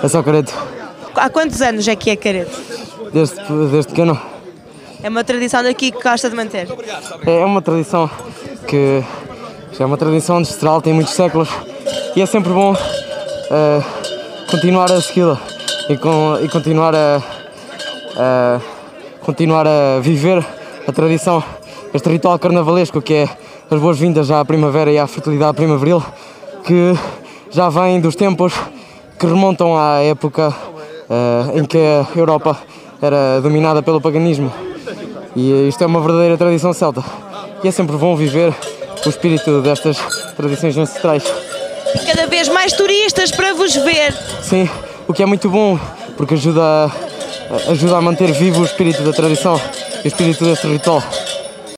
É só careto. Há quantos anos é que é careto? Desde pequeno. É uma tradição daqui que gosta de manter? É uma tradição que já é uma tradição ancestral, tem muitos séculos e é sempre bom continuar a segui-la e continuar a viver a tradição, este ritual carnavalesco que é as boas-vindas à primavera e à fertilidade primaveril, que já vem dos tempos que remontam à época em que a Europa era dominada pelo paganismo. E isto é uma verdadeira tradição celta. E é sempre bom viver o espírito destas tradições ancestrais. Cada vez mais turistas para vos ver. Sim, o que é muito bom, porque ajuda a manter vivo o espírito da tradição e o espírito deste ritual.